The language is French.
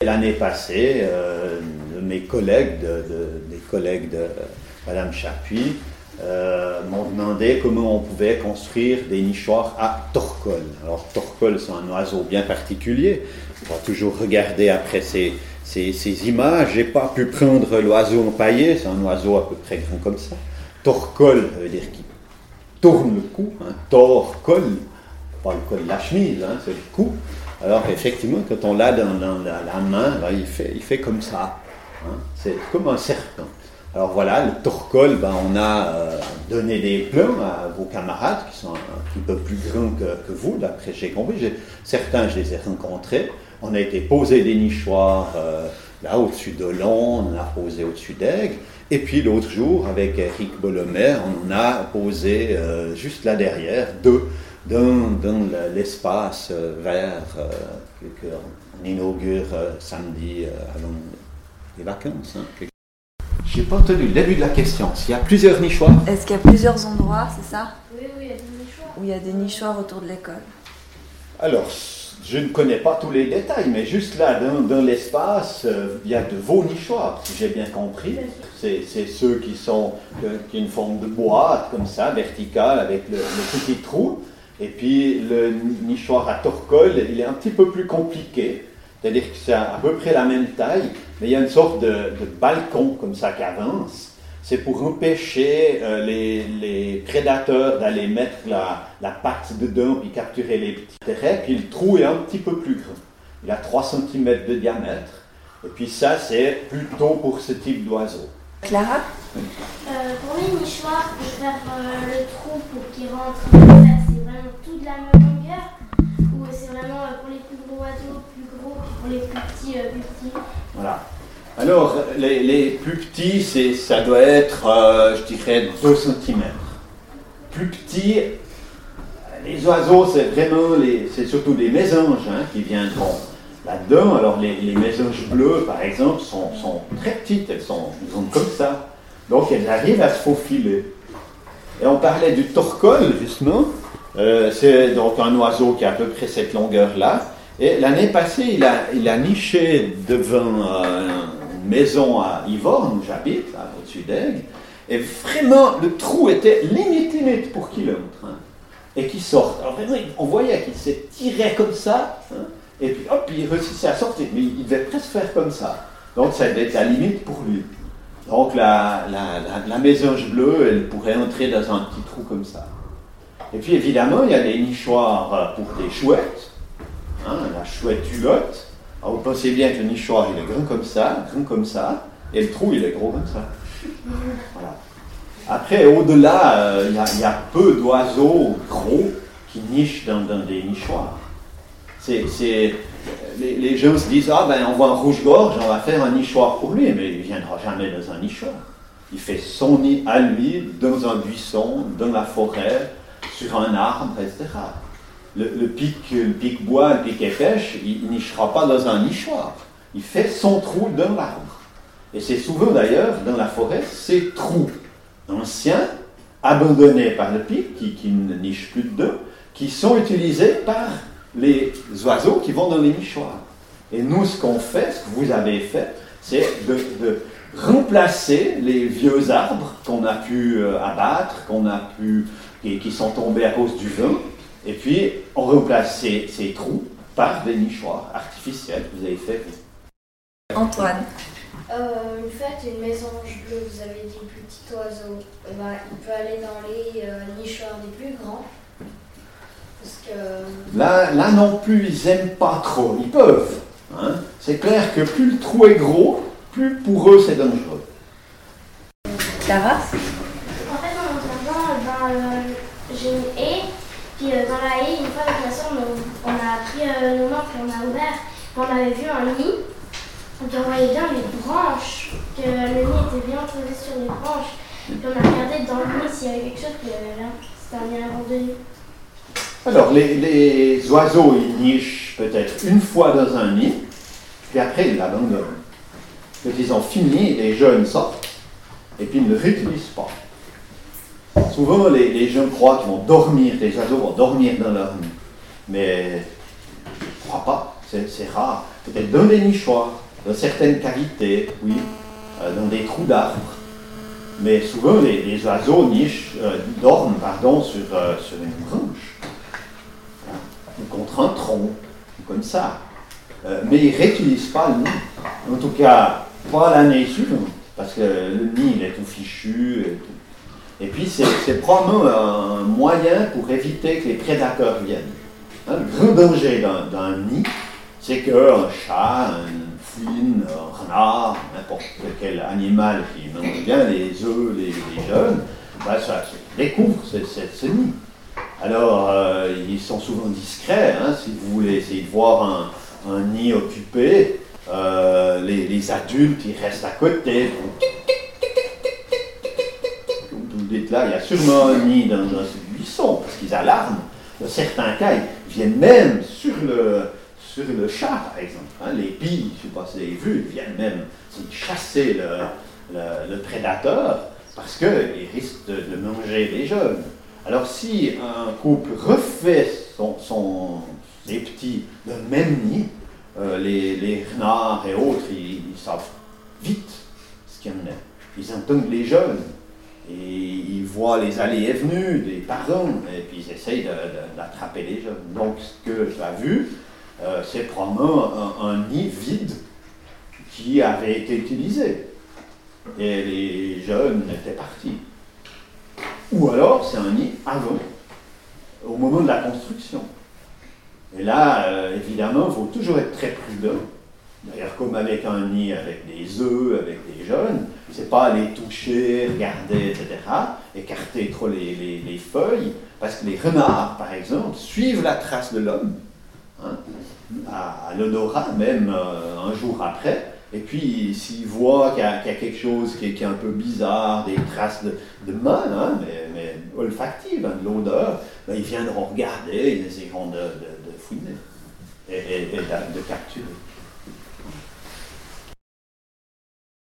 L'année passée, mes collègues, des collègues de Madame Chapuis, m'ont demandé comment on pouvait construire des nichoirs à torcol. Alors torcol, c'est un oiseau bien particulier. On va toujours regarder après ces images. J'ai pas pu prendre l'oiseau empaillé, c'est un oiseau à peu près grand comme ça. Torcol, ça veut dire qu'il tourne le cou, hein. Torcol, pas le col de la chemise, hein, c'est le cou. Alors effectivement, quand on l'a dans la main, là, il fait comme ça, hein. C'est comme un serpent. Alors voilà, le torcol, on a donné des plans à vos camarades qui sont un petit peu plus grands que vous, d'après j'ai compris. Certains, je les ai rencontrés. On a été poser des nichoirs là au-dessus de Lons, on en a posé au-dessus d'Aigues. Et puis l'autre jour, avec Eric Bollomer, on en a posé juste là derrière, dans l'espace vert qu'on inaugure samedi avant les vacances. Hein. J'ai pas entendu le début de la question. S'il y a plusieurs nichoirs. Est-ce qu'il y a plusieurs endroits, c'est ça? Oui, il y a des nichoirs. Où il y a des nichoirs autour de l'école. Alors, je ne connais pas tous les détails, mais juste là, dans l'espace, il y a de vos nichoirs, si j'ai bien compris. C'est ceux qui ont une forme de boîte, comme ça, verticale, avec le petit trou. Et puis, le nichoir à torcol, il est un petit peu plus compliqué. C'est-à-dire que c'est à peu près la même taille, mais il y a une sorte de balcon comme ça qui avance. C'est pour empêcher les prédateurs d'aller mettre la patte dedans puis capturer les petits terrets. Puis le trou est un petit peu plus grand. Il a 3 cm de diamètre. Et puis ça, c'est plutôt pour ce type d'oiseau. Clara? Pour les nichoirs, pour faire le trou pour qu'ils rentrent, c'est vraiment tout de la même longueur? Ou c'est vraiment pour les plus gros oiseaux, plus gros, puis pour les plus petits, plus petits? Voilà. Alors, les plus petits, ça doit être, je dirais, 2 cm. Plus petits, les oiseaux, c'est surtout des mésanges qui viendront là-dedans. Alors, les mésanges bleues, par exemple, sont très petites, elles sont comme ça. Donc, elles arrivent à se faufiler. Et on parlait du torcol, justement. C'est donc un oiseau qui a à peu près cette longueur-là. Et l'année passée, il a niché devant une maison à Yvorne, où j'habite, au-dessus d'Aigues. Et vraiment, le trou était limite pour qu'il entre. Hein, et qu'il sorte. Alors vraiment, on voyait qu'il s'étirait comme ça. Hein, et puis hop, il réussissait à sortir. Mais il devait presque faire comme ça. Donc ça devait être la limite pour lui. Donc la mésange bleue, elle pourrait entrer dans un petit trou comme ça. Et puis évidemment, il y a des nichoirs pour des chouettes. Hein, la chouette hulotte. Alors vous pensez bien que le nichoir il est grand comme ça, et le trou il est gros comme ça. Voilà. Après, au-delà, il y a peu d'oiseaux gros qui nichent dans des nichoirs. Les gens se disent, on voit un rouge-gorge, on va faire un nichoir pour lui, mais il ne viendra jamais dans un nichoir. Il fait son nid à lui, dans un buisson, dans la forêt, sur un arbre, etc. Le pic-bois, le pic-et-pêche, il nichera pas dans un nichoir. Il fait son trou dans l'arbre. Et c'est souvent d'ailleurs, dans la forêt, ces trous anciens, abandonnés par le pic, qui ne niche plus dedans, qui sont utilisés par les oiseaux qui vont dans les nichoirs. Et nous, ce qu'on fait, ce que vous avez fait, c'est de remplacer les vieux arbres qu'on a pu abattre, qui sont tombés à cause du vent, et puis on remplace ces trous par des nichoirs artificiels que vous avez fait. Antoine. Une fête, une mésange bleue, vous avez dit petit oiseau, il peut aller dans les nichoirs des plus grands. Parce que... Là non plus, ils n'aiment pas trop. Ils peuvent. Hein. C'est clair que plus le trou est gros, plus pour eux c'est dangereux. Clara? En fait, en entendant, j'ai une haie, puis dans la haie, une fois avec ma soeur, on a pris nos mains, puis on a ouvert, on avait vu un nid, puis on voyait bien les branches, que le nid était bien posé sur les branches, puis on a regardé dans le nid s'il y avait quelque chose, puis là, c'était un nid abandonné. Alors, les oiseaux, ils nichent peut-être une fois dans un nid, puis après, ils l'abandonnent. Quand ils ont fini, les jeunes sortent, et puis ils ne le réutilisent pas. Souvent, les gens croient qu'ils vont dormir, les oiseaux vont dormir dans leur nid. Mais je ne crois pas, c'est rare. peut-être dans des nichoirs, dans certaines cavités, oui, dans des trous d'arbres. Mais souvent, les oiseaux dorment sur une branche, hein, ou contre un tronc, ou comme ça. Mais ils ne réutilisent pas le nid. En tout cas, pas l'année suivante, parce que le nid il est tout fichu. Et puis, c'est probablement un moyen pour éviter que les prédateurs viennent. Hein, le grand danger d'un nid, c'est qu'un chat, une fouine, un renard, n'importe quel animal qui mange bien les œufs, les jeunes, ça découvre ce nid. Alors, ils sont souvent discrets. Hein, si vous voulez essayer de voir un nid occupé, les adultes, ils restent à côté. Comme vous dites là, il y a sûrement un nid dans ce buisson, parce qu'ils alarment. Dans certains cas, ils viennent même sur le chat, par exemple. Hein, les pies, je ne sais pas si vous avez vu, ils viennent même chasser le prédateur, parce qu'ils risquent de manger les jeunes. Alors si un couple refait ses petits dans le même nid, les renards et autres, ils savent vite ce qu'il y en a. Ils entendent les jeunes, et ils voient les allées et venues des parents, et puis ils essayent d'attraper les jeunes. Donc ce que j'ai vu, c'est probablement un nid vide qui avait été utilisé. Et les jeunes étaient partis. Ou alors c'est un nid avant, au moment de la construction. Et là, évidemment, il faut toujours être très prudent. D'ailleurs, comme avec un nid avec des œufs, avec des jeunes, c'est pas aller toucher, regarder, etc., écarter trop les feuilles, parce que les renards, par exemple, suivent la trace de l'homme, hein, à l'odorat, même un jour après. Et puis, s'ils voient qu'il y a quelque chose qui est un peu bizarre, des traces de main, hein, mais olfactives, hein, de l'odeur, ben, ils viendront regarder, ils essaieront de fouiner et de capturer.